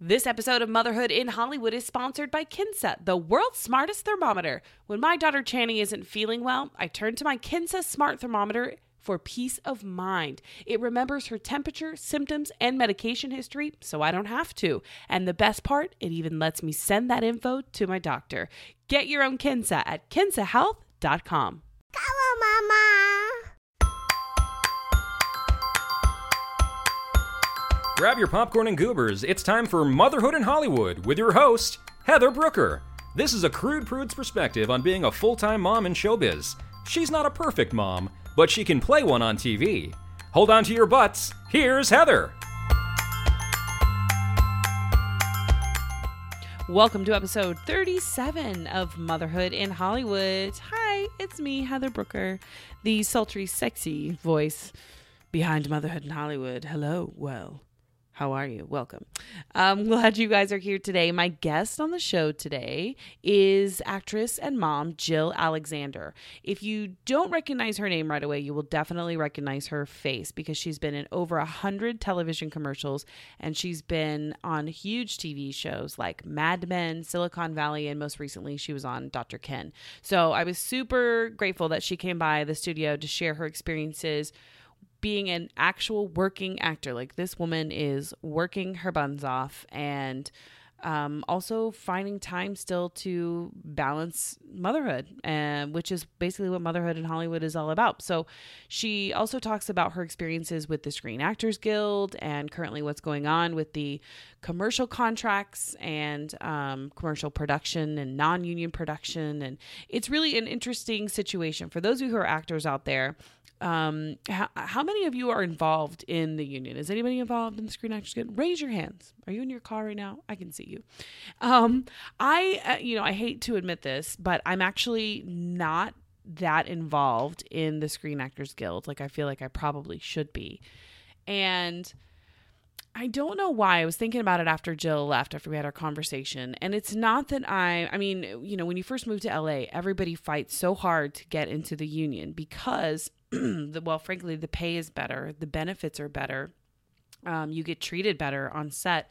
This episode of Motherhood in Hollywood is sponsored by Kinsa, the world's smartest thermometer. When my daughter Channing isn't feeling well, I turn to my Kinsa smart thermometer for peace of mind. It remembers her temperature, symptoms, and medication history, so I don't have to. And the best part, it even lets me send that info to my doctor. Get your own Kinsa at kinsahealth.com. Come on, Mama. Grab your popcorn and goobers. It's time for Motherhood in Hollywood with your host, Heather Brooker. This is a crude prude's perspective on being a full-time mom in showbiz. She's not a perfect mom, but she can play one on TV. Hold on to your butts. Here's Heather. Welcome to episode 37 of Motherhood in Hollywood. Hi, it's me, Heather Brooker, the sultry, sexy voice behind Motherhood in Hollywood. Hello, well, how are you? Welcome. I'm glad you guys are here today. My guest on the show today is actress and mom Jill Alexander. If you don't recognize her name right away, you will definitely recognize her face because she's been in over 100 television commercials and she's been on huge TV shows like Mad Men, Silicon Valley, and most recently she was on Dr. Ken. So I was super grateful that she came by the studio to share her experiences being an actual working actor. Like, this woman is working her buns off and also finding time still to balance motherhood, which is basically what Motherhood in Hollywood is all about. So she also talks about her experiences with the Screen Actors Guild and currently what's going on with the commercial contracts and commercial production and non-union production. And it's really an interesting situation. For those of you who are actors out there, how many of you are involved in the union? Is anybody involved in the Screen Actors Guild? Raise your hands. Are you in your car right now? I can see you. I hate to admit this, but I'm actually not that involved in the Screen Actors Guild. Like, I feel like I probably should be. And I don't know why. I was thinking about it after Jill left, after we had our conversation. And it's not that when you first move to LA, everybody fights so hard to get into the union because frankly, the pay is better. The benefits are better. You get treated better on set.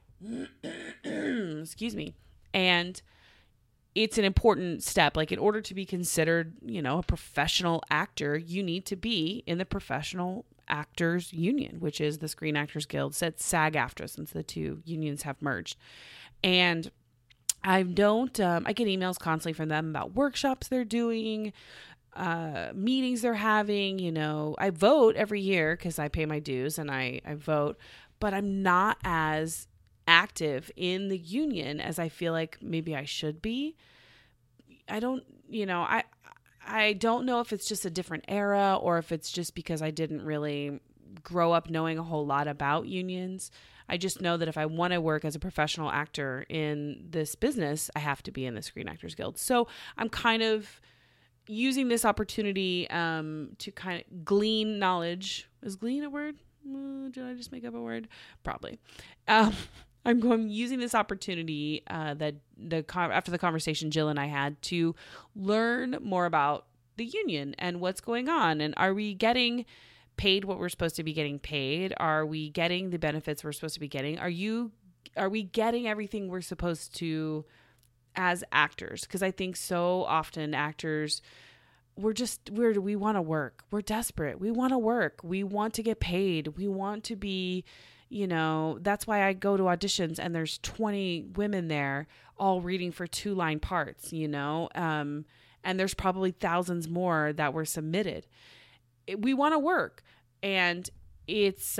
Excuse me. And it's an important step. Like, in order to be considered, a professional actor, you need to be in the Professional Actors Union, which is the Screen Actors Guild. So it's SAG-AFTRA, since the two unions have merged. And I get emails constantly from them about workshops they're doing, meetings they're having. I vote every year because I pay my dues and I vote, but I'm not as active in the union as I feel like maybe I should be. I don't know if it's just a different era or if it's just because I didn't really grow up knowing a whole lot about unions. I just know that if I want to work as a professional actor in this business, I have to be in the Screen Actors Guild. So I'm kind of using this opportunity to kind of glean knowledge. Is glean a word? Did I just make up a word? Probably. I'm using this opportunity after the conversation Jill and I had to learn more about the union and what's going on. And are we getting paid what we're supposed to be getting paid? Are we getting the benefits we're supposed to be getting? Are we getting everything we're supposed to as actors? Because I think so often actors, we want to work. We're desperate. We want to work. We want to get paid. We want to be, that's why I go to auditions and there's 20 women there all reading for 2-line parts, and there's probably thousands more that were submitted. We want to work. And it's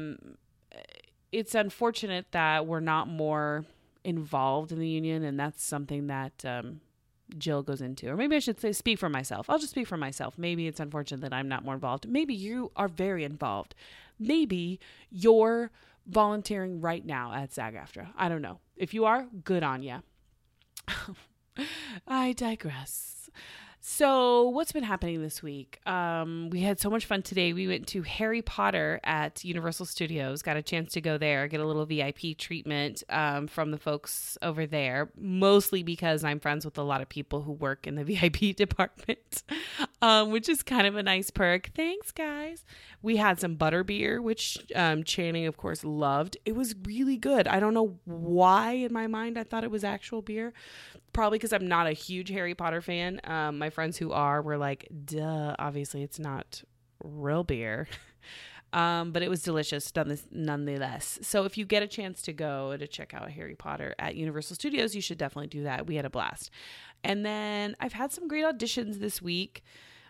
unfortunate that we're not more involved in the union. And that's something that, Jill goes into, or maybe I should say, speak for myself. I'll just speak for myself. Maybe it's unfortunate that I'm not more involved. Maybe you are very involved. Maybe you're volunteering right now at SAG-AFTRA. I don't know. If you are, good on ya. I digress. So what's been happening this week? We had so much fun today. We went to Harry Potter at Universal Studios, got a chance to go there, get a little VIP treatment from the folks over there, mostly because I'm friends with a lot of people who work in the VIP department, which is kind of a nice perk. Thanks, guys. We had some butterbeer, which Channing, of course, loved. It was really good. I don't know why in my mind I thought it was actual beer. Probably because I'm not a huge Harry Potter fan. My friends who are were like, duh, obviously it's not real beer. But it was delicious nonetheless. So if you get a chance to go to check out Harry Potter at Universal Studios, you should definitely do that. We had a blast. And then I've had some great auditions this week.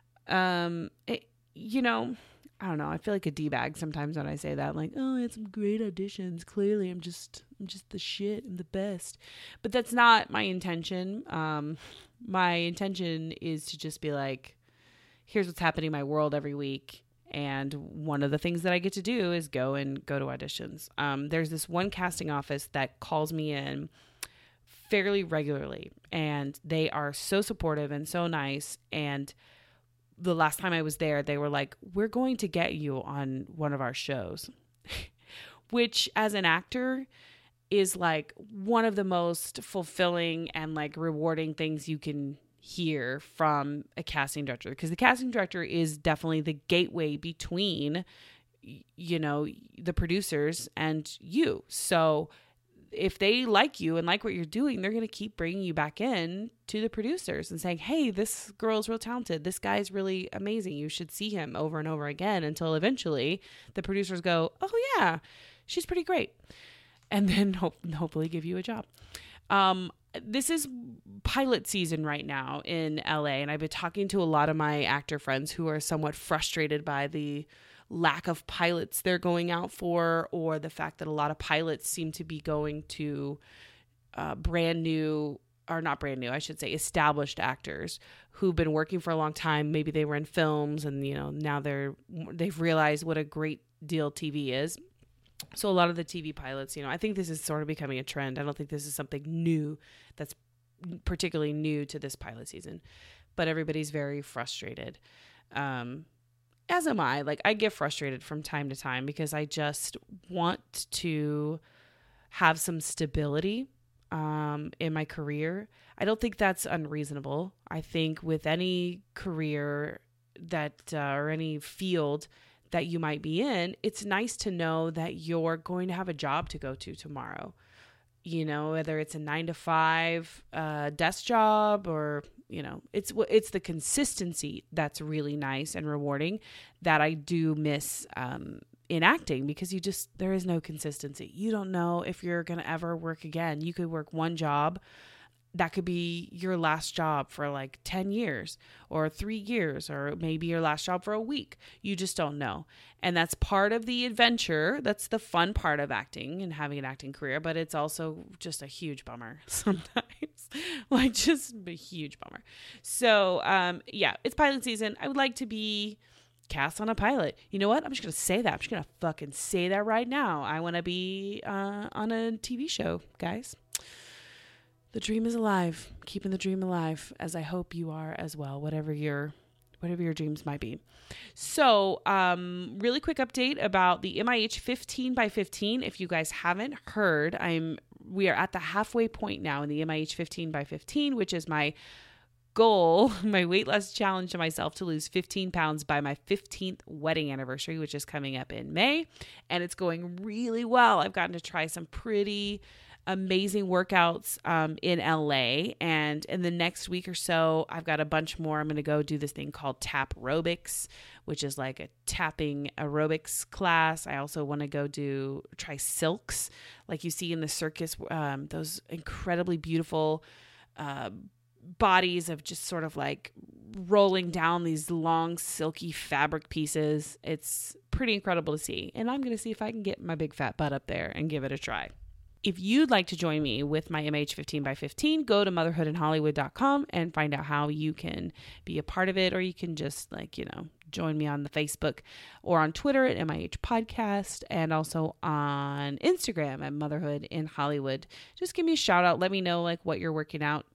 I don't know. I feel like a D-bag sometimes when I say that. I'm like, oh, I had some great auditions. Clearly, I'm just the shit. I'm the best. But that's not my intention. My intention is to just be like, here's what's happening in my world every week. And one of the things that I get to do is go to auditions. There's this one casting office that calls me in fairly regularly. And they are so supportive and so nice. And the last time I was there, they were like, we're going to get you on one of our shows, which as an actor is like one of the most fulfilling and like rewarding things you can hear from a casting director, because the casting director is definitely the gateway between, the producers and you. So if they like you and like what you're doing, they're going to keep bringing you back in to the producers and saying, hey, this girl's real talented. This guy's really amazing. You should see him over and over again, until eventually the producers go, oh yeah, she's pretty great. And then hopefully give you a job. This is pilot season right now in LA. And I've been talking to a lot of my actor friends who are somewhat frustrated by the lack of pilots they're going out for, or the fact that a lot of pilots seem to be going to established actors who've been working for a long time. Maybe they were in films and, now they've realized what a great deal TV is. So a lot of the TV pilots, I think this is sort of becoming a trend. I don't think this is something new that's particularly new to this pilot season, but everybody's very frustrated. As am I. Like, I get frustrated from time to time because I just want to have some stability in my career. I don't think that's unreasonable. I think with any career that or any field that you might be in, it's nice to know that you're going to have a job to go to tomorrow. Whether it's a 9-to-5 desk job or it's the consistency that's really nice and rewarding that I do miss in acting, because there is no consistency. You don't know if you're going to ever work again. You could work one job. That could be your last job for like 10 years or 3 years, or maybe your last job for a week. You just don't know. And that's part of the adventure. That's the fun part of acting and having an acting career, but it's also just a huge bummer sometimes. Like, just a huge bummer. So, it's pilot season. I would like to be cast on a pilot. You know what? I'm just going to say that. I'm just going to fucking say that right now. I want to be on a TV show, guys. The dream is alive, keeping the dream alive, as I hope you are as well, whatever your dreams might be. So, really quick update about the MIH 15 by 15. If you guys haven't heard, we are at the halfway point now in the MIH 15 by 15, which is my goal, my weight loss challenge to myself, to lose 15 pounds by my 15th wedding anniversary, which is coming up in May. And it's going really well. I've gotten to try some pretty amazing workouts in LA, and in the next week or so I've got a bunch more. I'm going to go do this thing called Tap Aerobics, which is like a tapping aerobics class. I also want to go try silks like you see in the circus, those incredibly beautiful bodies of just sort of like rolling down these long silky fabric pieces. It's pretty incredible to see, and I'm going to see if I can get my big fat butt up there and give it a try. If you'd like to join me with my MH 15 by 15, go to motherhoodinhollywood.com and find out how you can be a part of it, or you can just join me on the Facebook or on Twitter at MIH Podcast, and also on Instagram at Motherhood in Hollywood. Just give me a shout out. Let me know what you're working out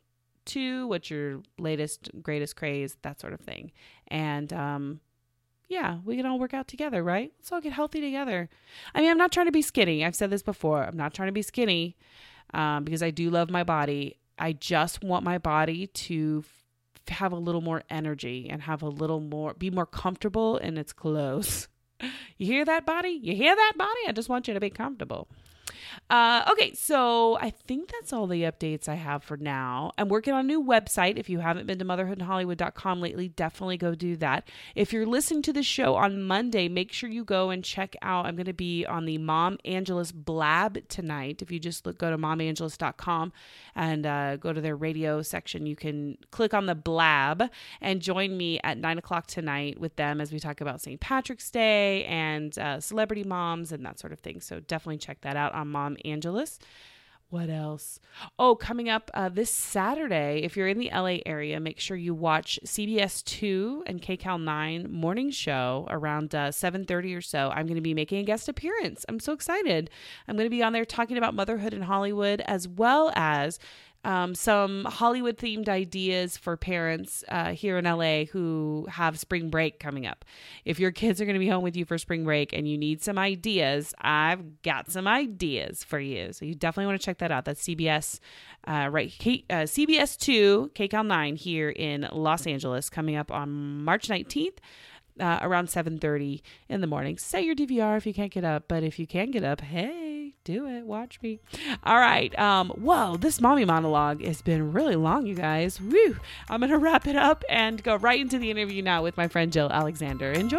to? What's your latest, greatest craze? That sort of thing. And yeah, we can all work out together, right? Let's all get healthy together. I mean, I'm not trying to be skinny. I've said this before. I'm not trying to be skinny because I do love my body. I just want my body to have a little more energy and have a little more, be more comfortable in its clothes. You hear that, body? You hear that, body? I just want you to be comfortable. Okay, so I think that's all the updates I have for now. I'm working on a new website. If you haven't been to motherhoodinhollywood.com lately, definitely go do that. If you're listening to the show on Monday, make sure you go and check out. I'm going to be on the Mom Angelus Blab tonight. If you just go to momangelus.com and go to their radio section, you can click on the Blab and join me at 9 o'clock tonight with them as we talk about St. Patrick's Day and celebrity moms and that sort of thing. So definitely check that out on Mom Angelus. What else? Oh, coming up this Saturday, if you're in the LA area, make sure you watch CBS 2 and KCAL 9 morning show around 7:30 or so. I'm going to be making a guest appearance. I'm so excited. I'm going to be on there talking about motherhood in Hollywood, as well as some Hollywood themed ideas for parents here in LA who have spring break coming up. If your kids are going to be home with you for spring break and you need some ideas, I've got some ideas for you. So you definitely want to check that out. That's CBS, CBS 2, KCAL 9 here in Los Angeles, coming up on March 19th. Around 7:30 in the morning. Set your DVR if you can't get up, but if you can get up, hey, do it. Watch me. All right. Whoa, this mommy monologue has been really long, you guys. Woo! I'm going to wrap it up and go right into the interview now with my friend Jill Alexander. Enjoy.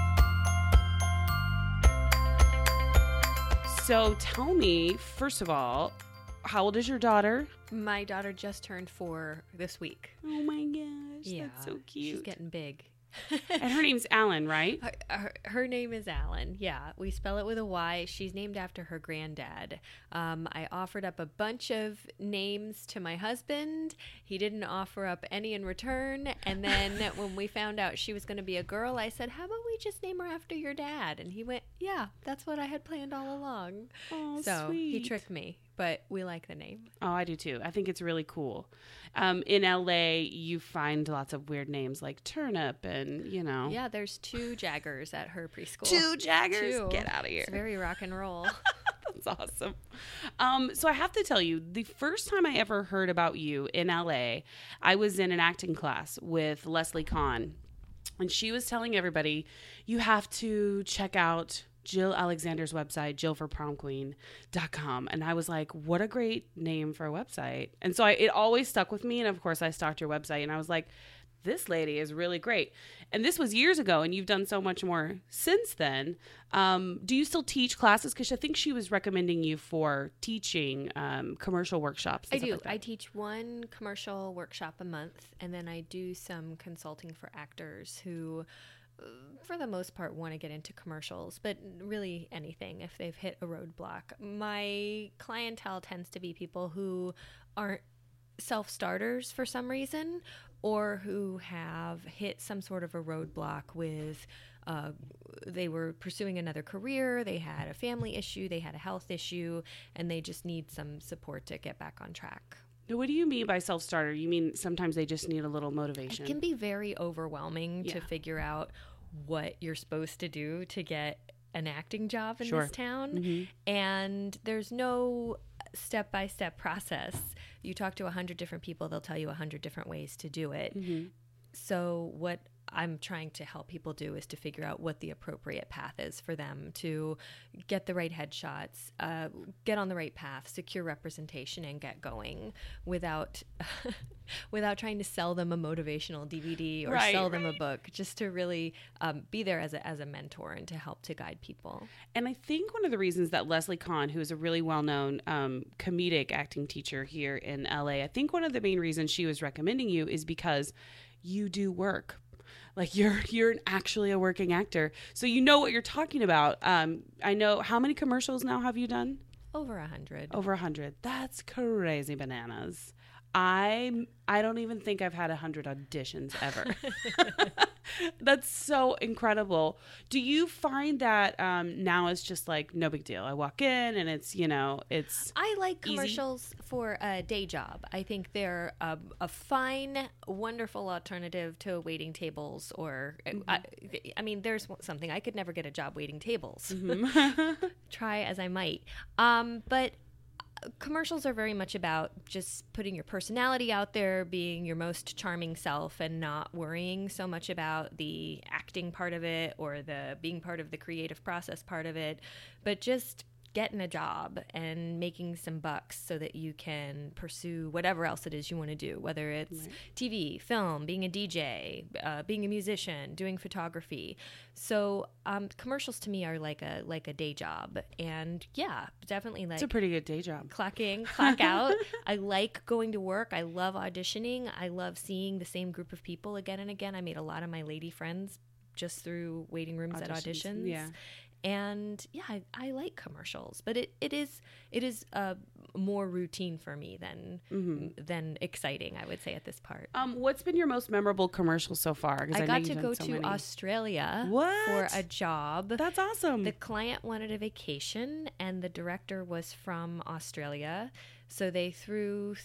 So tell me, first of all, how old is your daughter? My daughter just turned 4 this week. Oh my gosh, that's so cute. She's getting big. And her name's Alan, right? Her name is Alan. Yeah, we spell it with a Y. She's named after her granddad. I offered up a bunch of names to my husband. He didn't offer up any in return. And then when we found out she was going to be a girl, I said, how about we just name her after your dad? And he went, yeah, that's what I had planned all along. Oh, so sweet. He tricked me, but we like the name. Oh, I do too. I think it's really cool. In LA, you find lots of weird names like Turnip and, you know. Yeah, there's 2 Jaggers at her preschool. 2 Jaggers? 2. Get out of here. It's very rock and roll. That's awesome. So I have to tell you, the first time I ever heard about you in LA, I was in an acting class with Leslie Kahn. And she was telling everybody, you have to check out Jill Alexander's website, jillforpromqueen.com. And I was like, what a great name for a website. And so it always stuck with me. And of course I stalked your website and I was like, this lady is really great. And this was years ago and you've done so much more since then. Do you still teach classes? Because I think she was recommending you for teaching commercial workshops. I do. Like I teach 1 commercial workshop a month. And then I do some consulting for actors who, for the most part, want to get into commercials, but really anything if they've hit a roadblock. My clientele tends to be people who aren't self-starters for some reason, or who have hit some sort of a roadblock with they were pursuing another career, they had a family issue, they had a health issue, and they just need some support to get back on track. Now, what do you mean by self-starter? You mean sometimes they just need a little motivation? It can be very overwhelming to figure out what you're supposed to do to get an acting job in this town. Mm-hmm. And there's no step-by-step process. You talk to 100 different people, they'll tell you 100 different ways to do it. Mm-hmm. So what I'm trying to help people do is to figure out what the appropriate path is for them to get the right headshots, get on the right path, secure representation, and get going without trying to sell them a motivational DVD or sell them a book, just to really be there as a mentor and to help to guide people. And I think one of the reasons that Leslie Kahn, who is a really well-known comedic acting teacher here in LA, I think one of the main reasons she was recommending you is because you do work. Like you're actually a working actor. So you know what you're talking about. I know, how many commercials now have you done? Over 100. Over 100. That's crazy bananas. I don't even think I've had 100 auditions ever. That's so incredible. Do you find that now it's just like no big deal? I walk in and it's, it's I like commercials for a day job. I think they're a fine, wonderful alternative to waiting tables or, I mean, there's something. I could never get a job waiting tables. Try as I might. But commercials are very much about just putting your personality out there, being your most charming self, and not worrying so much about the acting part of it or the being part of the creative process part of it, but just getting a job and making some bucks so that you can pursue whatever else it is you want to do, whether it's TV, film, being a DJ, being a musician, doing photography. So commercials to me are like a day job. And yeah, definitely it's a pretty good day job. Clock in, clock out. I like going to work. I love auditioning. I love seeing the same group of people again and again. I made a lot of my lady friends just through waiting rooms at auditions. Yeah. And yeah, I like commercials, but it is more routine for me than exciting, I would say, at this part. What's been your most memorable commercial so far? I got to go to Australia for a job. That's awesome. The client wanted a vacation, and the director was from Australia, so they flew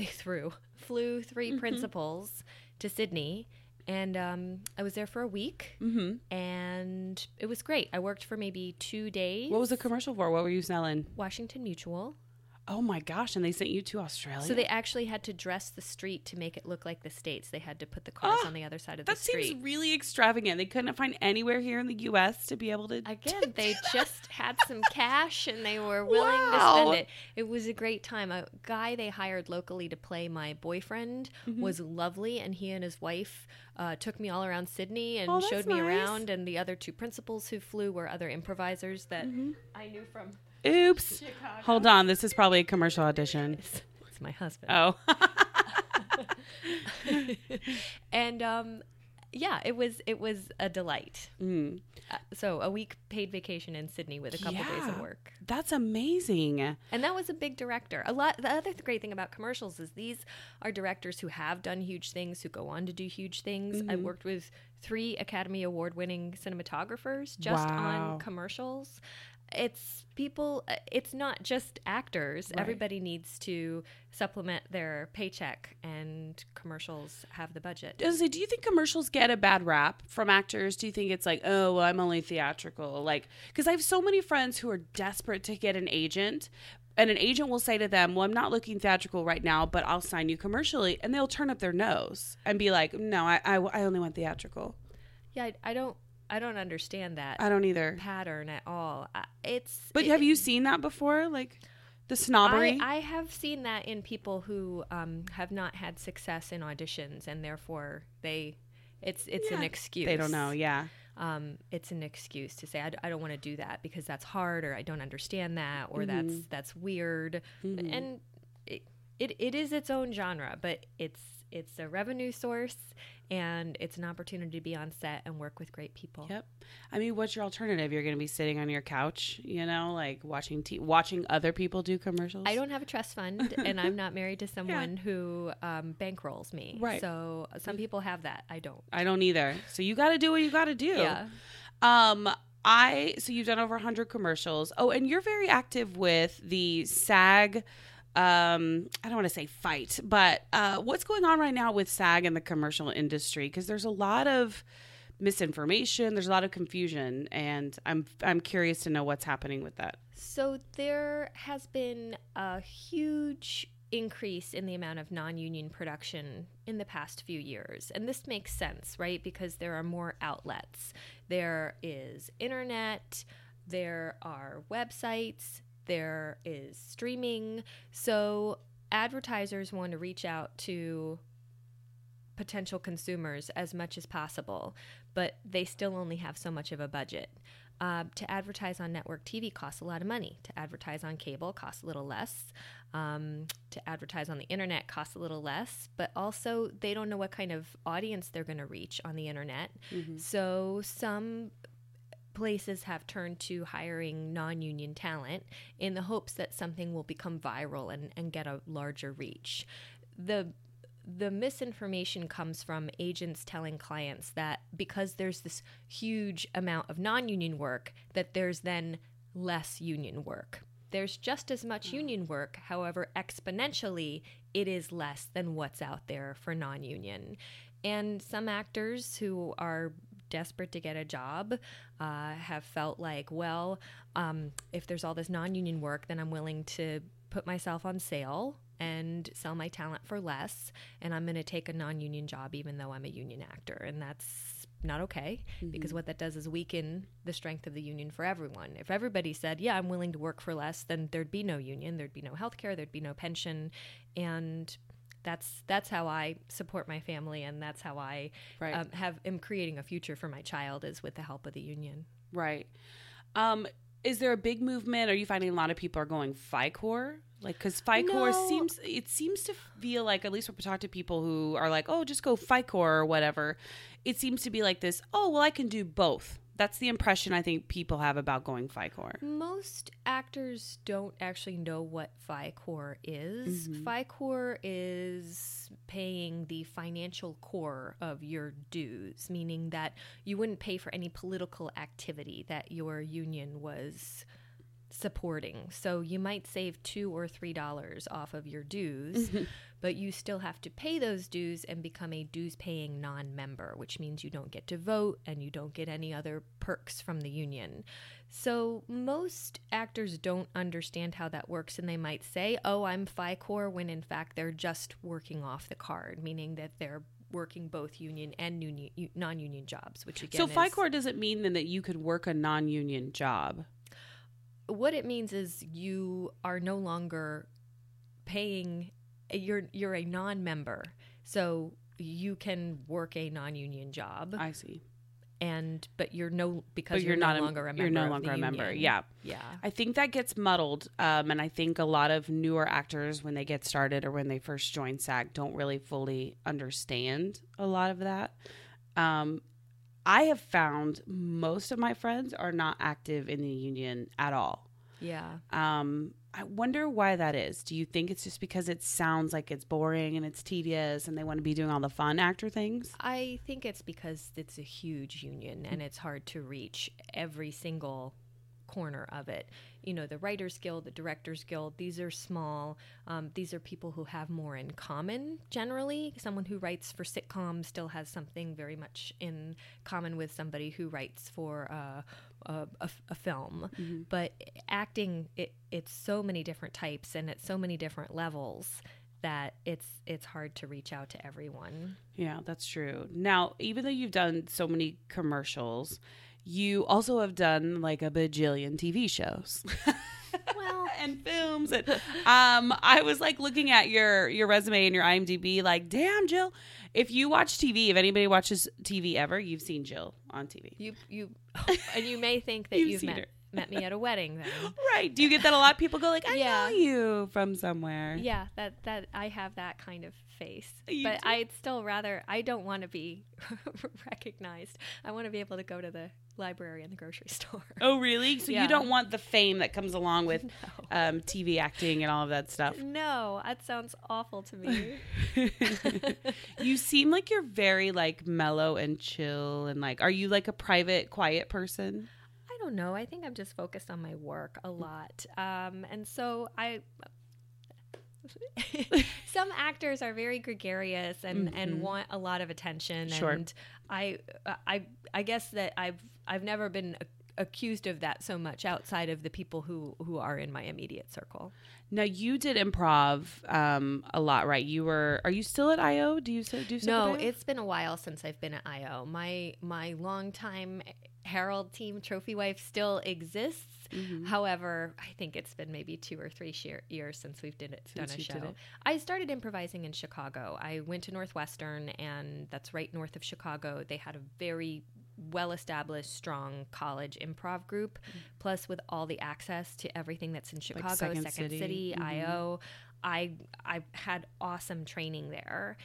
3 principals to Sydney. And I was there for a week, and it was great. I worked for maybe 2 days. What was the commercial for? What were you selling? Washington Mutual. Oh, my gosh. And they sent you to Australia? So they actually had to dress the street to make it look like the States. They had to put the cars on the other side of the street. That seems really extravagant. They couldn't find anywhere here in the U.S. to be able to... Again, they just had some cash, and they were willing to spend it. It was a great time. A guy they hired locally to play my boyfriend was lovely, and he and his wife took me all around Sydney and showed me around. And the other 2 principals who flew were other improvisers that I knew from... Oops. Chicago. Hold on. This is probably a commercial audition. It's my husband. Oh. And yeah, it was a delight. So a week paid vacation in Sydney with a couple days of work. That's amazing. And that was a big director. The other great thing about commercials is these are directors who have done huge things, who go on to do huge things. I've worked with 3 Academy Award winning cinematographers just on commercials. It's people, it's not just actors. Right. Everybody needs to supplement their paycheck, and commercials have the budget. Do you think commercials get a bad rap from actors? Do you think it's like, oh, well, I'm only theatrical? Like, because I have so many friends who are desperate to get an agent, and an agent will say to them, well, I'm not looking theatrical right now, but I'll sign you commercially. And they'll turn up their nose and be like, no, I only want theatrical. Yeah, I don't understand that. I don't either. Pattern at all. But have you seen that before? Like the snobbery? I have seen that in people who have not had success in auditions, and therefore it's an excuse. They don't know. Yeah. It's an excuse to say I don't want to do that because that's hard, or I don't understand that, or that's weird. And it is its own genre, but it's a revenue source, and it's an opportunity to be on set and work with great people. Yep. I mean, what's your alternative? You're going to be sitting on your couch, like watching other people do commercials? I don't have a trust fund, and I'm not married to someone who bankrolls me. Right. So some people have that. I don't. I don't either. So you got to do what you got to do. Yeah. So you've done over 100 commercials. Oh, and you're very active with the SAG. I don't want to say fight, but what's going on right now with SAG and the commercial industry? Because there's a lot of misinformation, there's a lot of confusion, and I'm curious to know what's happening with that. So there has been a huge increase in the amount of non-union production in the past few years. And this makes sense, right? Because there are more outlets. There is internet, there are websites, there is streaming. So advertisers want to reach out to potential consumers as much as possible, but they still only have so much of a budget. To advertise on network TV costs a lot of money. To advertise on cable costs a little less. To advertise on the internet costs a little less, but also they don't know what kind of audience they're going to reach on the internet. So some places have turned to hiring non-union talent in the hopes that something will become viral and get a larger reach. the misinformation comes from agents telling clients that because there's this huge amount of non-union work, that there's then less union work. There's just as much union work, however, exponentially, it is less than what's out there for non-union. And some actors who are desperate to get a job have felt like, well, if there's all this non-union work, then I'm willing to put myself on sale and sell my talent for less, and I'm going to take a non-union job even though I'm a union actor. And that's not okay, because what that does is weaken the strength of the union for everyone. If everybody said, yeah, I'm willing to work for less, then there'd be no union, there'd be no healthcare, there'd be no pension. And that's how I support my family, and that's how I am creating a future for my child, is with the help of the union. Right. Is there a big movement? Are you finding a lot of people are going FICOR? Like, because FICOR seems to feel like, at least when we talk to people who are like, oh, just go FICOR or whatever, it seems to be like this, oh, well, I can do both. That's the impression I think people have about going FICOR. Most actors don't actually know what FICOR is. FICOR is paying the financial core of your dues, meaning that you wouldn't pay for any political activity that your union was supporting. So you might save $2 or $3 off of your dues, but you still have to pay those dues and become a dues-paying non-member, which means you don't get to vote and you don't get any other perks from the union. So most actors don't understand how that works, and they might say, oh, I'm FICOR, when in fact they're just working off the card, meaning that they're working both union and non-union jobs, which again So FICOR doesn't mean then that you could work a non-union job. What it means is you are no longer paying, you're a non-member, so you can work a non-union job. I see. But you're no longer a member. You're no longer a member. Yeah. Yeah. I think that gets muddled. And I think a lot of newer actors, when they get started or when they first join SAG, don't really fully understand a lot of that. I have found most of my friends are not active in the union at all. Yeah. I wonder why that is. Do you think it's just because it sounds like it's boring and it's tedious and they want to be doing all the fun actor things? I think it's because it's a huge union and it's hard to reach every single corner of it. You know, the Writers Guild, the Directors Guild, these are small. These are people who have more in common generally. Someone who writes for sitcoms still has something very much in common with somebody who writes for a film. Mm-hmm. But acting, it's so many different types and at so many different levels that it's hard to reach out to everyone. Yeah, that's true. Now, even though you've done so many commercials, you also have done like a bajillion TV shows. Well, and films. And I was like looking at your resume and your IMDb, like, damn, Jill. If you watch TV, if anybody watches TV ever, you've seen Jill on TV. And you may think that you've met me at a wedding then. Right. Do you get that a lot? People go like, I know you from somewhere. Yeah, that I have that kind of face. But I'd still rather, I don't want to be recognized. I want to be able to go to the library and the grocery store. Oh, really? So you don't want the fame that comes along with TV acting and all of that stuff? No, that sounds awful to me. You seem like you're very like mellow and chill and like, are you like a private, quiet person? I don't know. I think I'm just focused on my work a lot. And so some actors are very gregarious and want a lot of attention. Sure. And I guess that I've never been accused of that so much outside of the people who are in my immediate circle. Now, you did improv a lot, right? Are you still at IO? Do you still do stuff No, at IO? It's been a while since I've been at IO. My longtime Herald team Trophy Wife still exists. Mm-hmm. However, I think it's been maybe 2 or 3 years since we've done a show. I started improvising in Chicago. I went to Northwestern, and that's right north of Chicago. They had a very well-established, strong college improv group, plus with all the access to everything that's in Chicago, like Second City, IO. I had awesome training there.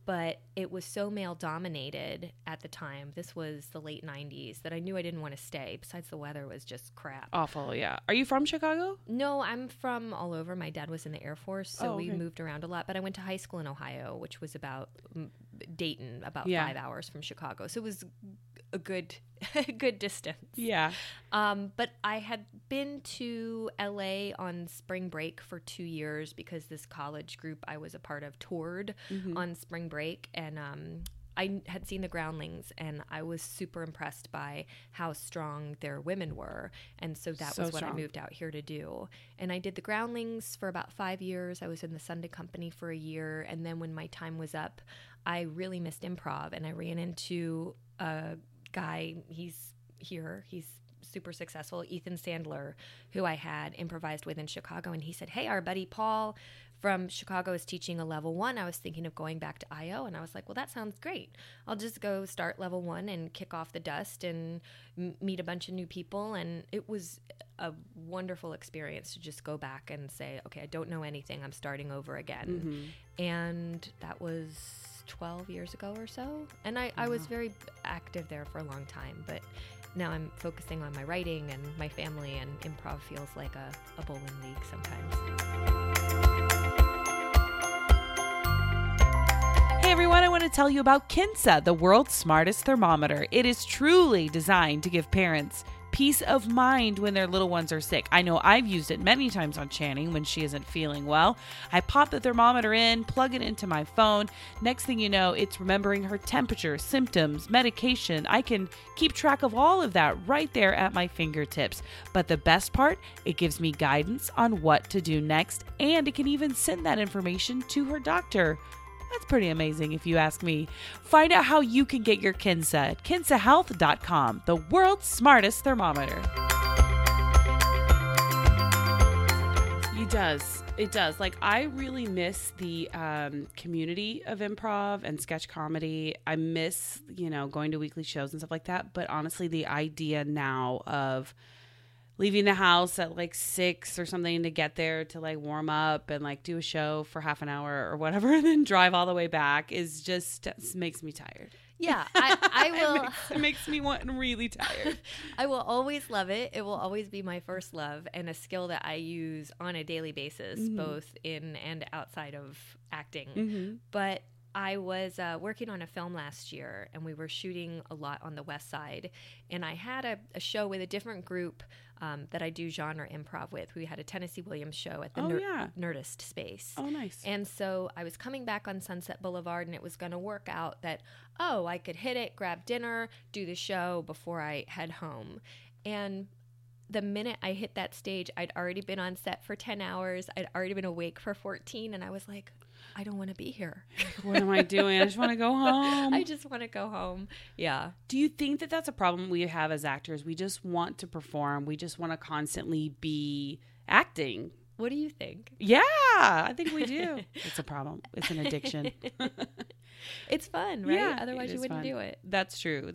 But it was so male-dominated at the time. This was the late 90s that I knew I didn't want to stay. Besides, the weather was just crap. Awful, yeah. Are you from Chicago? No, I'm from all over. My dad was in the Air Force, so we moved around a lot. But I went to high school in Ohio, which was about Dayton, about 5 hours from Chicago. So it was a good distance. Yeah. But I had been to LA on spring break for 2 years because this college group I was a part of toured on spring break, and I had seen the Groundlings, and I was super impressed by how strong their women were. And so that was what I moved out here to do. And I did the Groundlings for about 5 years. I was in the Sunday Company for a year. And then when my time was up, I really missed improv, and I ran into a guy. He's super successful, Ethan Sandler, who I had improvised with in Chicago. And he said, hey, our buddy Paul from Chicago is teaching a level 1. I was thinking of going back to IO. And I was like, well, that sounds great. I'll just go start level 1 and kick off the dust and meet a bunch of new people. And it was a wonderful experience to just go back and say, okay, I don't know anything. I'm starting over again. And that was 12 years ago or so. And I was very active there for a long time, but now I'm focusing on my writing and my family, and improv feels like a bowling league sometimes. Hey everyone, I want to tell you about Kinsa, the world's smartest thermometer. It is truly designed to give parents peace of mind when their little ones are sick. I know I've used it many times on Channing when she isn't feeling well. I pop the thermometer in, plug it into my phone. Next thing you know, it's remembering her temperature, symptoms, medication. I can keep track of all of that right there at my fingertips. But the best part, it gives me guidance on what to do next, and it can even send that information to her doctor. That's pretty amazing if you ask me. Find out how you can get your Kinsa at kinsahealth.com, the world's smartest thermometer. It does. Like, I really miss the community of improv and sketch comedy. I miss, going to weekly shows and stuff like that. But honestly, the idea now of leaving the house at like 6 or something to get there to like warm up and like do a show for half an hour or whatever, and then drive all the way back is just makes me tired. Yeah, I will. It makes me really tired. I will always love it. It will always be my first love and a skill that I use on a daily basis, both in and outside of acting. But I was working on a film last year, and we were shooting a lot on the West Side. And I had a show with a different group that I do genre improv with. We had a Tennessee Williams show at the Nerdist space. Oh, nice. And so I was coming back on Sunset Boulevard, and it was going to work out that, I could hit it, grab dinner, do the show before I head home. And the minute I hit that stage, I'd already been on set for 10 hours. I'd already been awake for 14, and I was like, I don't want to be here. What am I doing? I just want to go home. I just want to go home. Yeah. Do you think that that's a problem we have as actors? We just want to perform. We just want to constantly be acting. What do you think? Yeah, I think we do. It's a problem. It's an addiction. It's fun, right? Yeah, otherwise you wouldn't do it. That's true.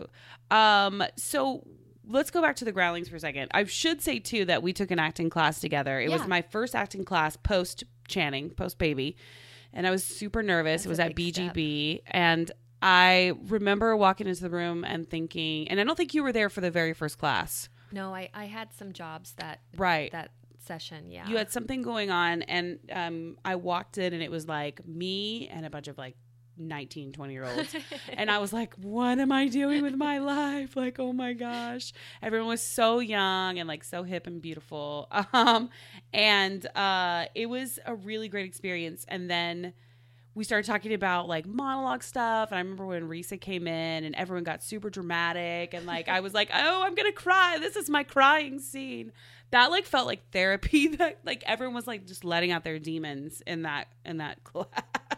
So let's go back to the Groundlings for a second. I should say, too, that we took an acting class together. It was my first acting class post-Channing, post-baby. And I was super nervous. It was at BGB. And I remember walking into the room and thinking, and I don't think you were there for the very first class. No, I had some jobs that session, yeah. You had something going on, and I walked in, and it was like me and a bunch of like 19, 20-year-olds. And I was like, what am I doing with my life? Like, oh my gosh. Everyone was so young and like so hip and beautiful. And it was a really great experience. And then we started talking about like monologue stuff. And I remember when Risa came in and everyone got super dramatic. And like, I was like, oh, I'm going to cry. This is my crying scene. That like felt like therapy, that like everyone was like just letting out their demons in that class.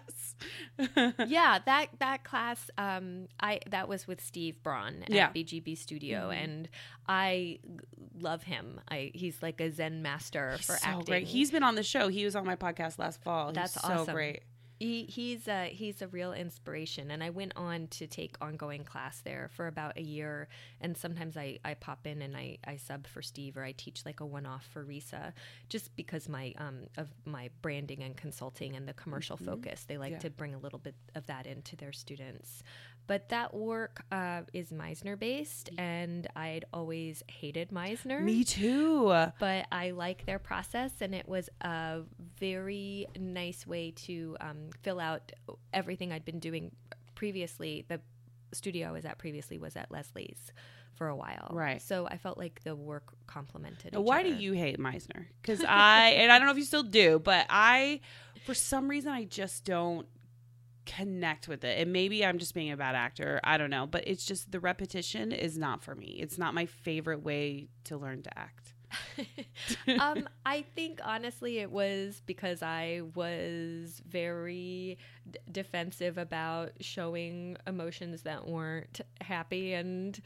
Yeah, that class, that was with Steve Braun at BGB Studio, and I love him. He's like a Zen master for acting. Great. He's been on the show. He was on my podcast last fall. That's He's awesome. So great. He's a real inspiration, and I went on to take ongoing class there for about a year, and sometimes I pop in and I sub for Steve, or I teach like a one-off for Risa, just because of my branding and consulting and the commercial focus. They like to bring a little bit of that into their students. But that work is Meisner based, and I'd always hated Meisner. Me too. But I like their process, and it was a very nice way to fill out everything I'd been doing previously. The studio I was at previously was at Leslie's for a while. Right. So I felt like the work complemented now, each why other. do you hate Meisner? Because and I don't know if you still do, but for some reason, I just don't connect with it. And maybe I'm just being a bad actor. I don't know. But it's just the repetition is not for me. It's not my favorite way to learn to act. I think honestly it was because I was very defensive about showing emotions that weren't happy and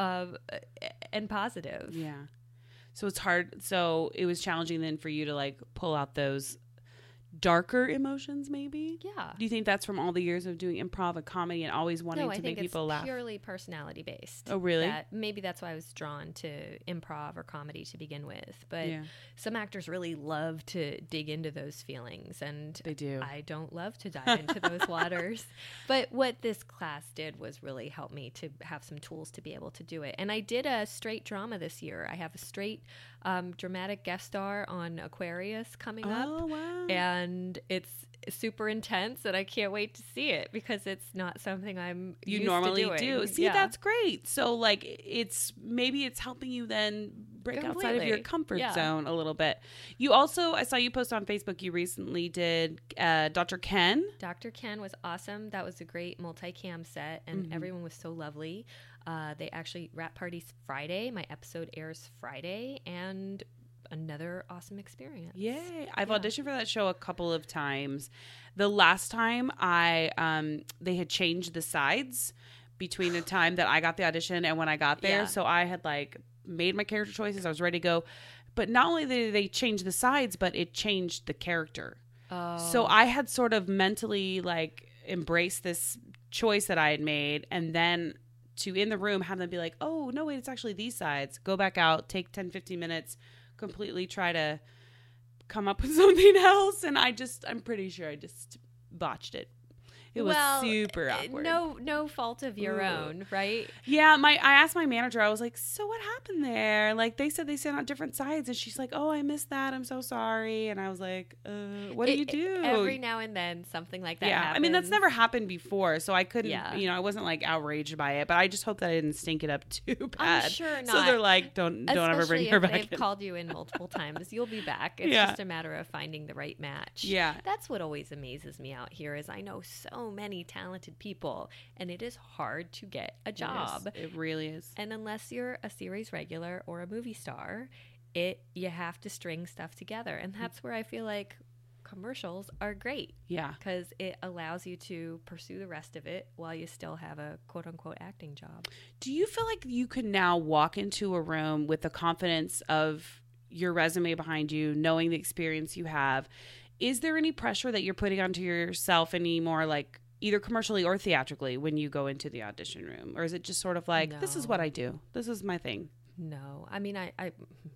positive. Yeah. So it's hard. So it was challenging then for you to like pull out those darker emotions, maybe? Yeah. Do you think that's from all the years of doing improv and comedy and always wanting to make people laugh? No, I think it's purely personality based. Oh, really? Maybe that's why I was drawn to improv or comedy to begin with. But some actors really love to dig into those feelings, and they do. I don't love to dive into those waters. But what this class did was really help me to have some tools to be able to do it. And I did a straight drama this year. I have a straight dramatic guest star on Aquarius coming up. Oh, wow. And it's super intense, and I can't wait to see it because it's not something you normally to do. See, that's great. So like it's helping you then break outside of your comfort zone a little bit. You also, I saw you post on Facebook, you recently did Dr. Ken. Dr. Ken was awesome. That was a great multicam set, and everyone was so lovely. They actually wrap parties Friday. My episode airs Friday, and another awesome experience. Yay. I've auditioned for that show a couple of times. The last time they had changed the sides between the time that I got the audition and when I got there. So I had like made my character choices. I was ready to go. But not only did they change the sides, but it changed the character. So I had sort of mentally like embraced this choice that I had made, and then to in the room have them be like, oh, no, wait, it's actually these sides. Go back out, take 10, 15 minutes, completely try to come up with something else. And I'm pretty sure I just botched it. It was super awkward. No fault of your own, right? Yeah, I asked my manager, I was like, so what happened there? Like, they said they sent out different sides, and she's like, oh, I missed that. I'm so sorry. And I was like, what do you do? Every now and then, something like that happens. I mean, that's never happened before, so I couldn't, I wasn't like outraged by it, but I just hope that I didn't stink it up too bad. I'm sure not. So they're like, don't ever bring her back in. They've called you in multiple times. You'll be back. It's just a matter of finding the right match. Yeah. That's what always amazes me out here is I know so many talented people, and it is hard to get a job. It really is. And unless you're a series regular or a movie star, you have to string stuff together, and that's where I feel like commercials are great. Yeah, because it allows you to pursue the rest of it while you still have a quote unquote acting job. Do you feel like you can now walk into a room with the confidence of your resume behind you, knowing the experience you have? Is there any pressure that you're putting onto yourself anymore, like either commercially or theatrically, when you go into the audition room? Or is it just sort of like, this is what I do, this is my thing? No, I mean, I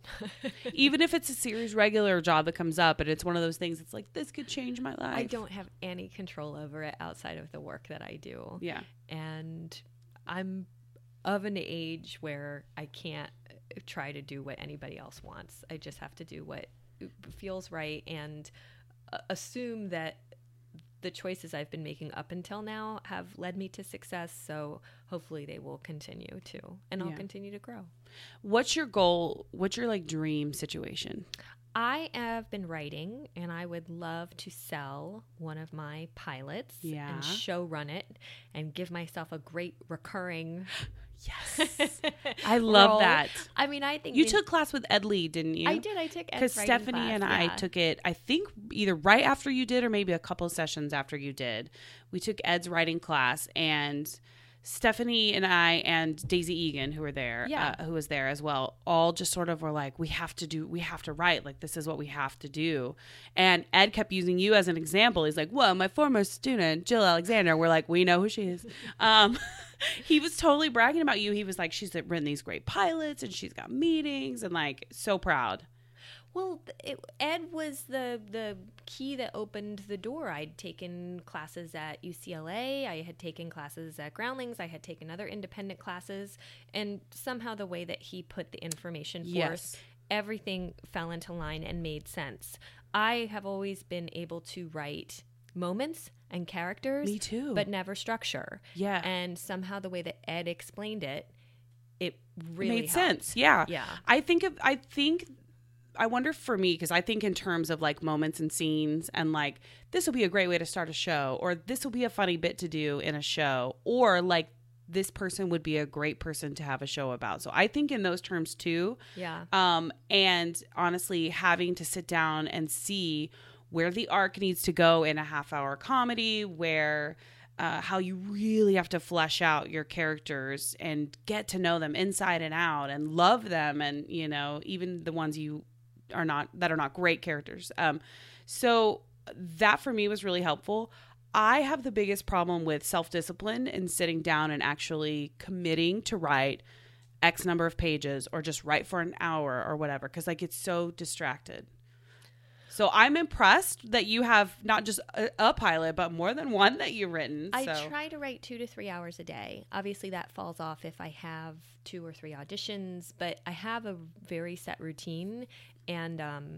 even if it's a series regular job that comes up and it's one of those things, it's like, this could change my life. I don't have any control over it outside of the work that I do. Yeah. And I'm of an age where I can't try to do what anybody else wants. I just have to do what feels right and assume that the choices I've been making up until now have led me to success. So hopefully they will continue to, and I'll continue to grow. What's your goal? What's your like dream situation? I have been writing, and I would love to sell one of my pilots and show run it and give myself a great recurring Yes. I love that. I mean, I think you took class with Ed Lee, didn't you? I did. I took Ed's because Stephanie class, and I took it, I think either right after you did or maybe a couple of sessions after you did. We took Ed's writing class, and Stephanie and I and Daisy Egan, who were there, who was there as well, all just sort of were like, we have to write. Like, this is what we have to do. And Ed kept using you as an example. He's like, well, my former student, Jill Alexander. We're like, we know who she is. He was totally bragging about you. He was like, she's written these great pilots and she's got meetings and like so proud. Well, Ed was the key that opened the door. I'd taken classes at UCLA. I had taken classes at Groundlings. I had taken other independent classes. And somehow the way that he put the information forth, everything fell into line and made sense. I have always been able to write moments and characters. Me too. But never structure. Yeah. And somehow the way that Ed explained it, it really made helped. sense. Yeah. Yeah. I wonder for me, because I think in terms of like moments and scenes and like, this will be a great way to start a show, or this will be a funny bit to do in a show, or like this person would be a great person to have a show about. So I think in those terms too. Yeah. And honestly, having to sit down and see where the arc needs to go in a half-hour comedy, where how you really have to flesh out your characters and get to know them inside and out and love them, and you know, even the ones are not great characters. So that for me was really helpful. I have the biggest problem with self-discipline and sitting down and actually committing to write X number of pages or just write for an hour or whatever, because I get so distracted. So I'm impressed that you have not just a pilot, but more than one that you've written. I try to write 2 to 3 hours a day. Obviously, that falls off if I have 2 or 3 auditions, but I have a very set routine, and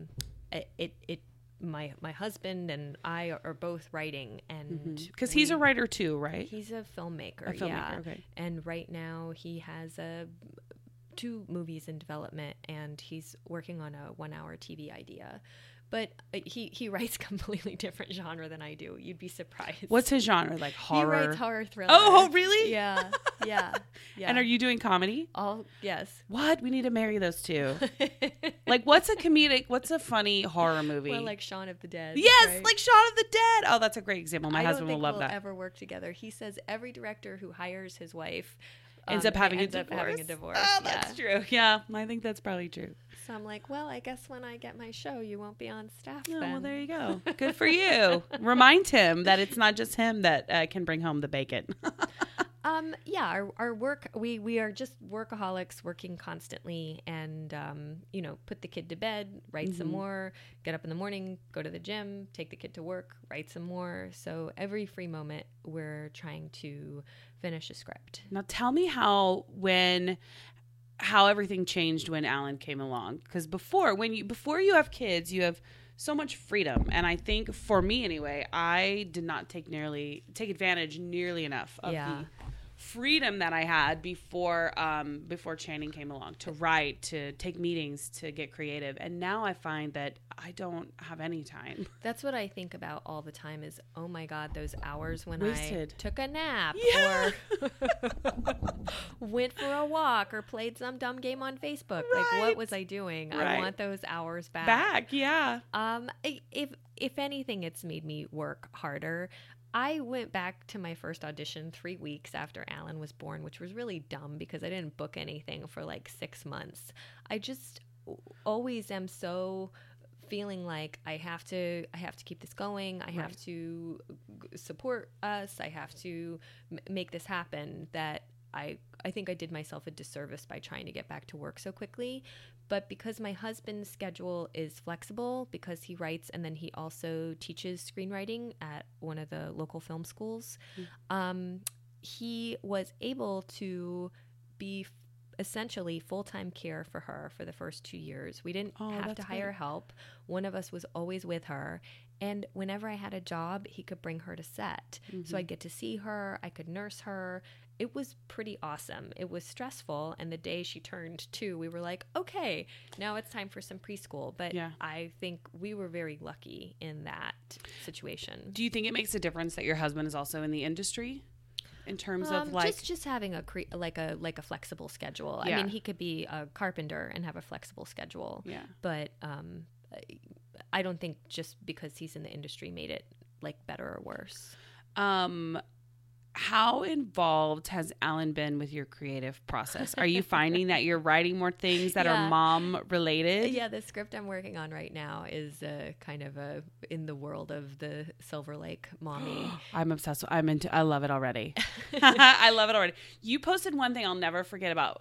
my husband and I are both writing, and because he's a writer too, right? He's a filmmaker. Yeah. Okay. And right now he has 2 movies in development, and he's working on a 1-hour TV idea. But he writes completely different genre than I do. You'd be surprised. What's his genre? Like horror? He writes horror thriller. Oh, really? Yeah. And are you doing comedy? Yes. What? We need to marry those two. Like, what's a funny horror movie? Well, like Shaun of the Dead. Yes, right? like Shaun of the Dead. Oh, that's a great example. My husband will love that. I don't think we'll ever work together. He says every director who hires his wife ends up having a divorce. Oh, that's true. Yeah, I think that's probably true. So I'm like, well, I guess when I get my show, you won't be on staff Oh, then. well, there you go. Good for you. Remind him that it's not just him that can bring home the bacon. Yeah, our work, we are just workaholics, working constantly, and, put the kid to bed, write some more, get up in the morning, go to the gym, take the kid to work, write some more. So every free moment, we're trying to finish a script. Now tell me how everything changed when Alan came along. Because before you have kids, you have so much freedom. And I think for me anyway, I did not take advantage nearly enough of the freedom that I had before Channing came along, to write, to take meetings, to get creative. And now I find that I don't have any time. That's what I think about all the time is, oh my God, those hours when Wasted. I took a nap Yeah. or went for a walk or played some dumb game on Facebook. Right. Like, what was I doing? Right. I want those hours back. Yeah. If anything, it's made me work harder. I went back to my first audition 3 weeks after Alan was born, which was really dumb because I didn't book anything for like 6 months. I just always am so feeling like I have to keep this going. I have to support us. I have to make this happen, that I think I did myself a disservice by trying to get back to work so quickly. But because my husband's schedule is flexible, because he writes and then he also teaches screenwriting at one of the local film schools, he was able to be essentially full-time care for her for the first 2 years. We didn't have to hire help. One of us was always with her. And whenever I had a job, he could bring her to set. So I'd get to see her. I could nurse her. It was pretty awesome. It was stressful. And the day she turned 2, we were like, okay, now it's time for some preschool. But I think we were very lucky in that situation. Do you think it makes a difference that your husband is also in the industry? In terms of like just having a flexible schedule. I mean, he could be a carpenter and have a flexible schedule. Yeah. But I don't think just because he's in the industry made it like better or worse. How involved has Ellen been with your creative process? Are you finding that you're writing more things that are mom related? Yeah, the script I'm working on right now is kind of in the world of the Silver Lake mommy. I'm obsessed. I love it already. I love it already. You posted one thing I'll never forget about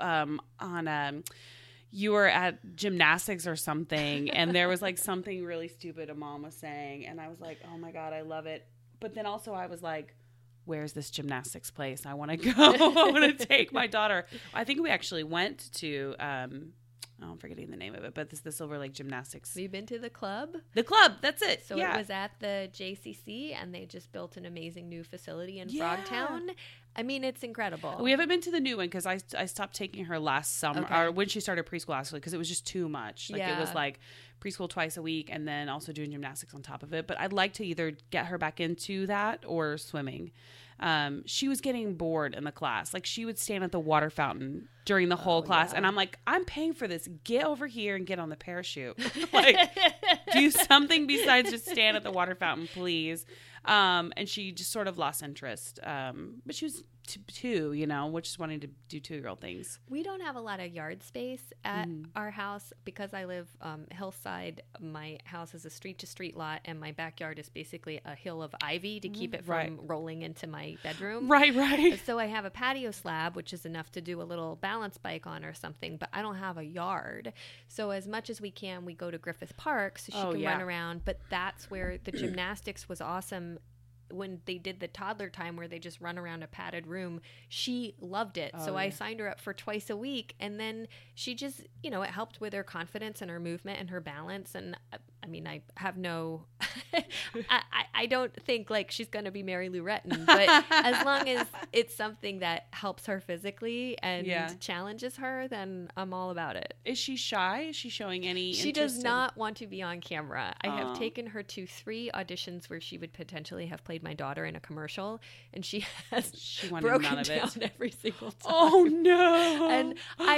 you were at gymnastics or something, and there was like something really stupid a mom was saying, and I was like, oh my God, I love it. But then also I was like, where's this gymnastics place? I want to go. I want to take my daughter. I think we actually went to, I'm forgetting the name of it, but this is the Silver Lake Gymnastics. Have you been to the club? The club, that's it. So it was at the JCC, and they just built an amazing new facility in Frogtown. I mean, it's incredible. We haven't been to the new one because I stopped taking her last summer, or when she started preschool, actually, because it was just too much. Like it was like preschool twice a week and then also doing gymnastics on top of it. But I'd like to either get her back into that or swimming. She was getting bored in the class. Like she would stand at the water fountain during the whole class. And I'm like, I'm paying for this. Get over here and get on the parachute. Like do something besides just stand at the water fountain, please. And she just sort of lost interest. But she was two, we're just wanting to do 2-year-old things. We don't have a lot of yard space at our house because I live hillside. My house is a street-to-street lot, and my backyard is basically a hill of ivy to keep it from rolling into my bedroom. Right. So I have a patio slab, which is enough to do a little balance bike on or something, but I don't have a yard. So as much as we can, we go to Griffith Park so she can run around. But that's where the gymnastics was awesome. When they did the toddler time where they just run around a padded room, she loved it. So I signed her up for twice a week, and then she just, it helped with her confidence and her movement and her balance. And I mean, I have no, I don't think like she's going to be Mary Lou Retton, but as long as it's something that helps her physically and challenges her, then I'm all about it. Is she shy? Is she showing any She does not want to be on camera. I have taken her to 3 auditions where she would potentially have played my daughter in a commercial, and she broken down every single time. Oh no. And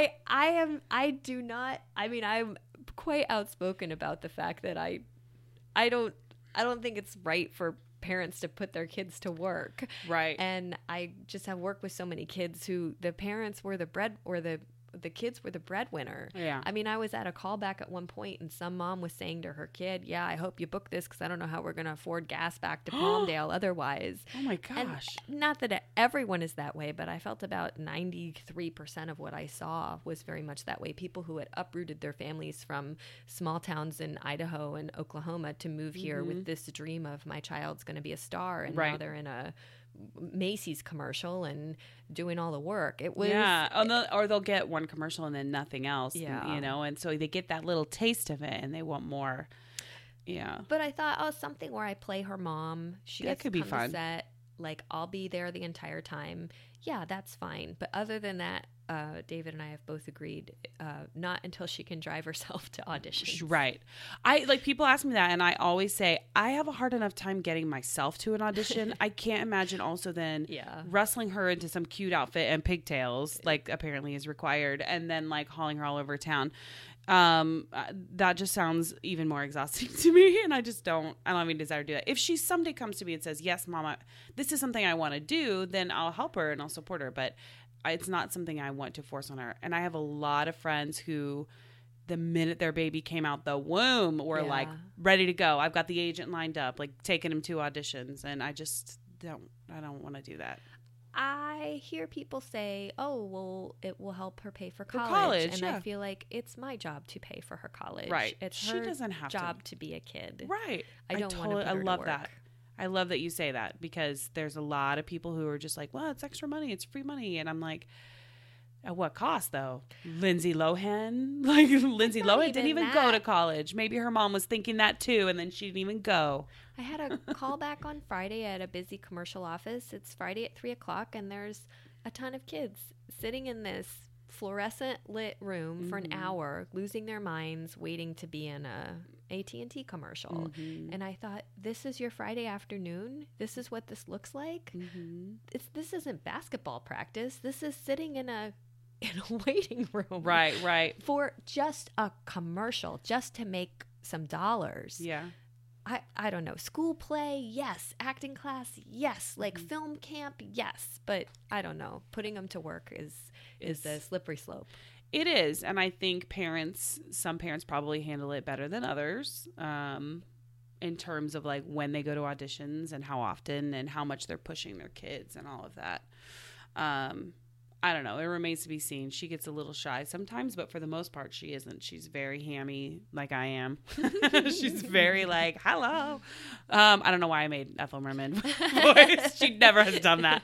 I'm quite outspoken about the fact that I don't think it's right for parents to put their kids to work. Right. And I just have worked with so many kids who the parents were the kids were the breadwinner. Yeah. I mean, I was at a callback at one point, and some mom was saying to her kid, I hope you book this because I don't know how we're going to afford gas back to Palmdale otherwise. Oh my gosh. And not that everyone is that way, but I felt about 93% of what I saw was very much that way. People who had uprooted their families from small towns in Idaho and Oklahoma to move here with this dream of my child's going to be a star, and now they're in a Macy's commercial and doing all the work. It was or they'll get one commercial and then nothing else. And so they get that little taste of it and they want more. Yeah. But I thought, something where I play her mom. She gets could to be come fun. to set. Like I'll be there the entire time. Yeah, that's fine. But other than that, David and I have both agreed not until she can drive herself to auditions. Right. People ask me that, and I always say I have a hard enough time getting myself to an audition. I can't imagine also then wrestling her into some cute outfit and pigtails, like apparently is required, and then like hauling her all over town. That just sounds even more exhausting to me, and I don't have any desire to do that. If she someday comes to me and says, yes, Mama, this is something I want to do, then I'll help her and I'll support her, but it's not something I want to force on her. And I have a lot of friends who the minute their baby came out the womb were like ready to go. I've got the agent lined up, like taking him to auditions, and I don't want to do that. I hear people say, it will help her pay for college. And I feel like it's my job to pay for her college. Right. It's her job to be a kid. Right. I don't want to put her to work. That. I love that you say that, because there's a lot of people who are just like, well, it's extra money. It's free money. And I'm like, at what cost, though? Lindsay Lohan? Like, Lindsay Lohan didn't even go to college. Maybe her mom was thinking that, too, and then she didn't even go. I had a call back on Friday at a busy commercial office. It's Friday at 3 o'clock, and there's a ton of kids sitting in this fluorescent lit room for an hour, losing their minds, waiting to be in a AT&T commercial. And I thought, this is your Friday afternoon? This is what this looks like? This isn't basketball practice. This is sitting in a waiting room. Right. For just a commercial, just to make some dollars. Yeah. I don't know, school play, yes. Acting class, yes. Like film camp, yes. But I don't know. Putting them to work is a slippery slope. It is. And I think some parents probably handle it better than others in terms of like when they go to auditions and how often and how much they're pushing their kids and all of that. I don't know. It remains to be seen. She gets a little shy sometimes, but for the most part, she isn't. She's very hammy like I am. She's very like, hello. I don't know why I made Ethel Merman voice. She never has done that.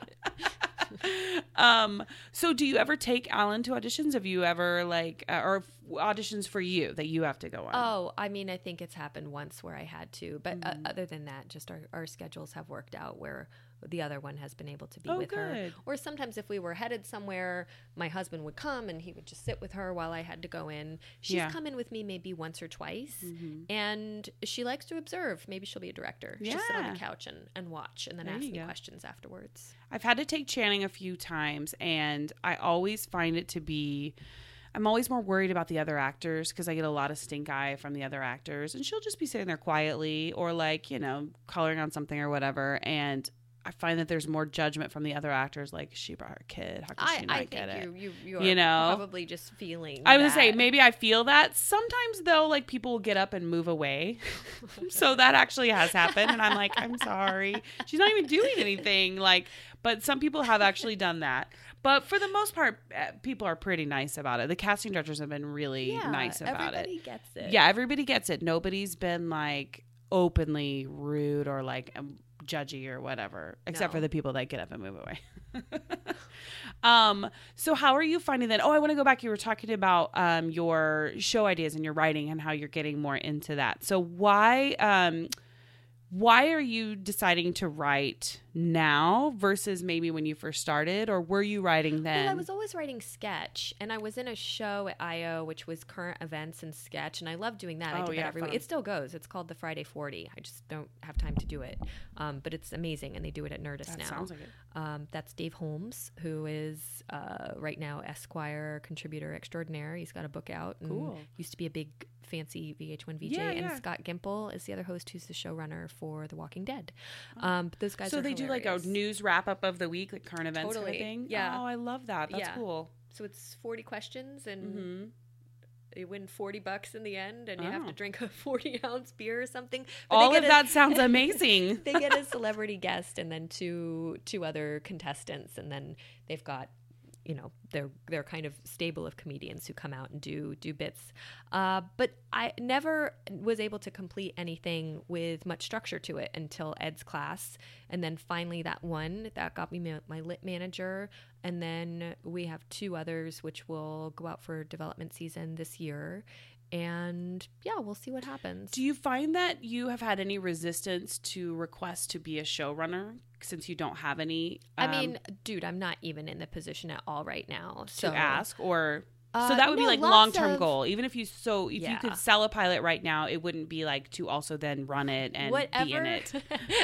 So do you ever take Alan to auditions? Have you ever like, or auditions for you that you have to go on? Oh, I mean, I think it's happened once where I had to, but other than that, just our schedules have worked out where the other one has been able to be with her. Or sometimes if we were headed somewhere, my husband would come and he would just sit with her while I had to go in. She's come in with me maybe once or twice, and she likes to observe. Maybe she'll be a director. She'll sit on the couch and watch and then ask me questions afterwards. I've had to take Channing a few times, and I always find it to be... I'm always more worried about the other actors because I get a lot of stink eye from the other actors, and she'll just be sitting there quietly or like, coloring on something or whatever, and I find that there's more judgment from the other actors, like, she brought her kid. How can she not get it? You are probably just feeling I was going to say, maybe I feel that. Sometimes, though, like, people will get up and move away. So that actually has happened. And I'm like, I'm sorry. She's not even doing anything. Like, but some people have actually done that. But for the most part, people are pretty nice about it. The casting directors have been really nice about it. Everybody gets it. Yeah, everybody gets it. Nobody's been, like, openly rude or, like... judgy or whatever, except for the people that get up and move away. So how are you finding that? Oh, I want to go back. You were talking about your show ideas and your writing and how you're getting more into that. So why are you deciding to write now versus maybe when you first started, or were you writing then? Well, I was always writing sketch, and I was in a show at IO, which was current events and sketch, and I loved doing that. I did that every week. It still goes. It's called the Friday 40. I just don't have time to do it, but it's amazing, and they do it at Nerdist now. Sounds like it. That's Dave Holmes, who is right now Esquire contributor extraordinaire. He's got a book out. And cool. Used to be a big fancy VH1 VJ, and Scott Gimple is the other host, who's the showrunner for The Walking Dead. But those guys. So they do like a news wrap up of the week, like current events kind of thing. Yeah. Oh, I love that. That's cool. So it's 40 questions, and you win $40 in the end, and you have to drink a 40-ounce beer or something. But all of that sounds amazing. They get a celebrity guest and then two other contestants, and then they've got, they're kind of stable of comedians who come out and do bits. But I never was able to complete anything with much structure to it until Ed's class. And then finally that one, that got me my lit manager. And then we have two others, which will go out for development season this year. And we'll see what happens. Do you find that you have had any resistance to requests to be a showrunner since you don't have any? I mean, dude, I'm not even in the position at all right now. To ask or... So that would be like long-term goal. Even if you you could sell a pilot right now, it wouldn't be like to also then run it and be in it.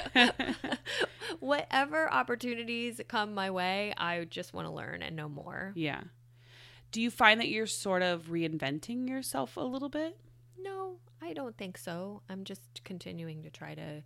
Whatever opportunities come my way, I just want to learn and know more. Yeah. Do you find that you're sort of reinventing yourself a little bit? No, I don't think so. I'm just continuing to try to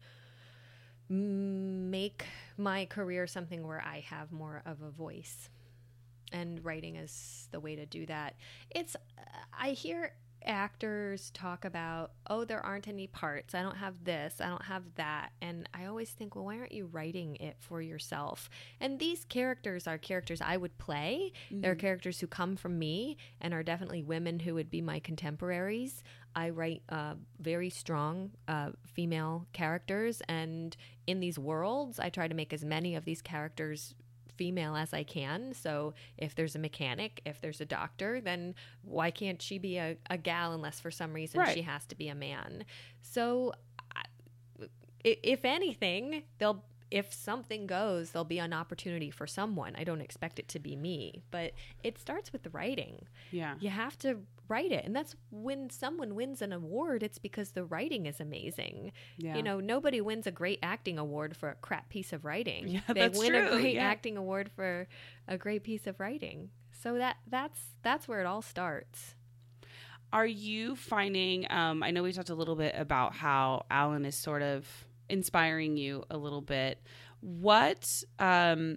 make my career something where I have more of a voice. And writing is the way to do that. I hear actors talk about, there aren't any parts. I don't have this. I don't have that. And I always think, well, why aren't you writing it for yourself? And these characters are characters I would play. Mm-hmm. They're characters who come from me and are definitely women who would be my contemporaries. I write very strong female characters. And in these worlds, I try to make as many of these characters female as I can. So if there's a mechanic, if there's a doctor, then why can't she be a gal unless for some reason she has to be a man? So if anything, if something goes, there'll be an opportunity for someone. I don't expect it to be me, but it starts with the writing. Yeah. You have to write it. And that's when someone wins an award, it's because the writing is amazing. Yeah. Nobody wins a great acting award for a crap piece of writing. Yeah, they win a great acting award for a great piece of writing. So that's where it all starts. Are you finding, I know we talked a little bit about how Alan is sort of inspiring you a little bit. What kind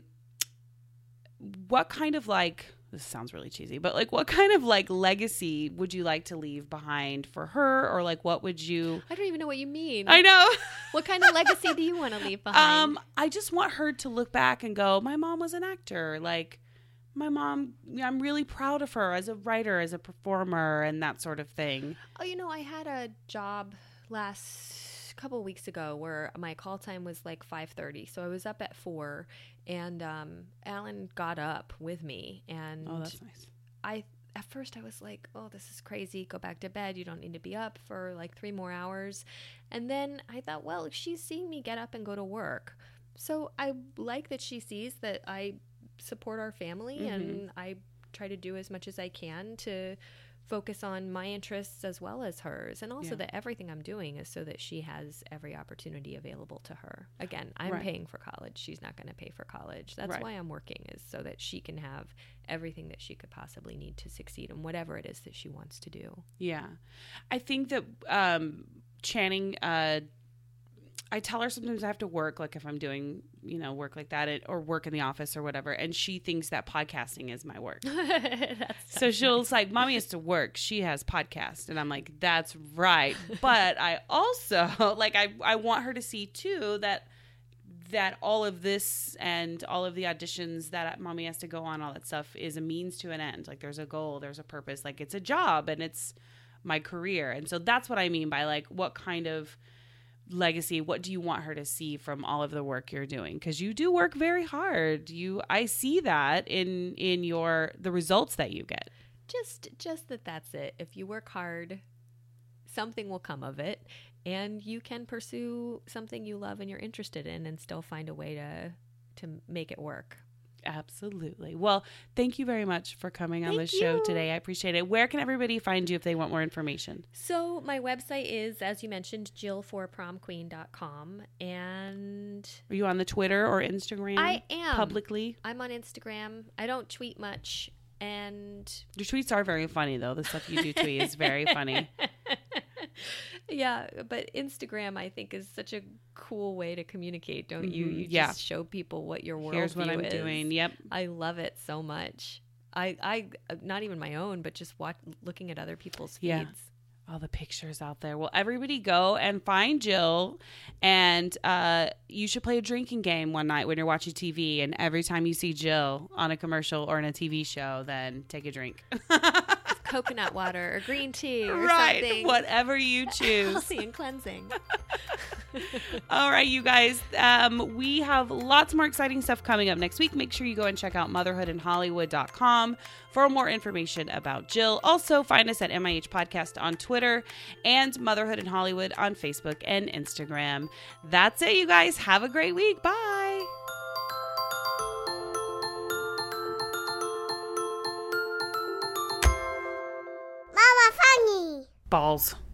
of like, this sounds really cheesy, but like what kind of like legacy would you like to leave behind for her? Or like what would you... I don't even know what you mean. I know. What kind of legacy do you want to leave behind? I just want her to look back and go, my mom was an actor. Like my mom, I'm really proud of her as a writer, as a performer, and that sort of thing. Oh, I had a job couple of weeks ago where my call time was like 5:30, so I was up at 4, and Alan got up with me, and oh, that's nice. At first I was like, oh, this is crazy, go back to bed, you don't need to be up for like 3 more hours. And then I thought, well, she's seeing me get up and go to work, so I like that she sees that I support our family, and I try to do as much as I can to focus on my interests as well as hers, and also that everything I'm doing is so that she has every opportunity available to her. Again, I'm paying for college. She's not going to pay for college. That's why I'm working, is so that she can have everything that she could possibly need to succeed in whatever it is that she wants to do. Yeah. I think that Channing, I tell her sometimes I have to work, like if I'm doing, work like that, or work in the office or whatever, and she thinks that podcasting is my work. So she'll like, Mommy has to work. She has podcast. And I'm like, that's right. But I also, like, I want her to see too that all of this and all of the auditions that Mommy has to go on, all that stuff is a means to an end. Like there's a goal, there's a purpose, like it's a job and it's my career. And so that's what I mean by like, what kind of legacy, what do you want her to see from all of the work you're doing? Because you do work very hard. I see that in the results that you get. Just that's it. If you work hard, something will come of it, and you can pursue something you love and you're interested in and still find a way to make it work. Absolutely. Well, thank you very much for coming on the show today. I appreciate it. Where can everybody find you if they want more information? So my website is, as you mentioned, jill4promqueen.com. And are you on the Twitter or Instagram? I am. Publicly? I'm on Instagram. I don't tweet much. And your tweets are very funny, though. The stuff you do tweet is very funny. Yeah, but Instagram, I think, is such a cool way to communicate, don't you? You just show people what your worldview is. Here's what I'm doing. Yep. I love it so much. I not even my own, but just looking at other people's feeds. Yeah. All the pictures out there. Well, everybody go and find Jill, and you should play a drinking game one night when you're watching TV, and every time you see Jill on a commercial or in a TV show, then take a drink. Coconut water or green tea or Right, something. whatever you choose. Healthy and cleansing. All right, you guys. We have lots more exciting stuff coming up next week. Make sure you go and check out motherhoodinhollywood.com for more information about Jill. Also, find us at MIH Podcast on Twitter and Motherhood in Hollywood on Facebook and Instagram. That's it, you guys. Have a great week. Bye. Mama funny. Balls.